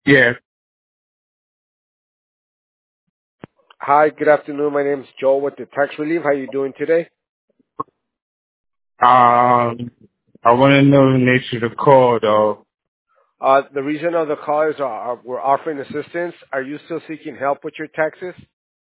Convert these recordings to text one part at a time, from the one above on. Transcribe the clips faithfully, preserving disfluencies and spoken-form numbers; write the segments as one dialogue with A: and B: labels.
A: Yeah.
B: Hi, good afternoon. My name is Joe with the Tax Relief. How you doing today?
A: Um, I want to know the nature of the call, though.
B: Uh, the reason of the call is uh, uh, we're offering assistance. Are you still seeking help with your taxes?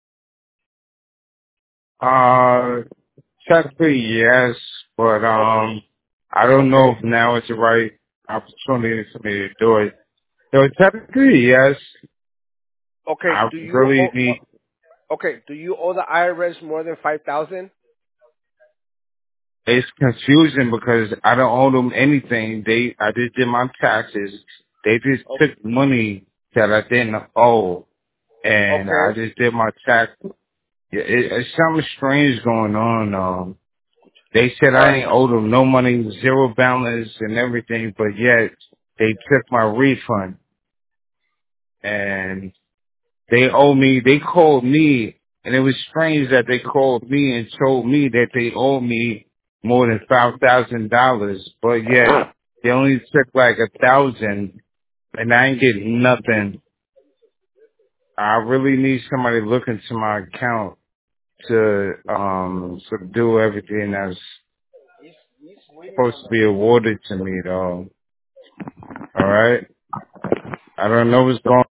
A: Uh, technically, yes, but
B: O-
A: um, I don't know
B: Okay.
A: if now is the right opportunity for me to do it. So technically, yes,
B: Okay.
A: I
B: Do you
A: really
B: owe?
A: need.
B: Uh, okay. Do you owe the I R S more than five thousand?
A: It's confusing because I don't owe them anything. They, I just did my taxes. They just
B: Oh,
A: took money that I didn't owe, and I
B: okay.
A: just did my tax. Yeah, it, it's something strange going on. Um, They said
B: All
A: I
B: right.
A: ain't owed them no money, zero balance and everything, but yet they took my refund and they owe me, they called me and it was strange that they called me and told me that they owe me more than five thousand dollars, but yet they only took like a thousand and I ain't getting nothing. I really need somebody to look into my account to, um, subdue everything that's supposed to be awarded to me though. All right. I don't know what's going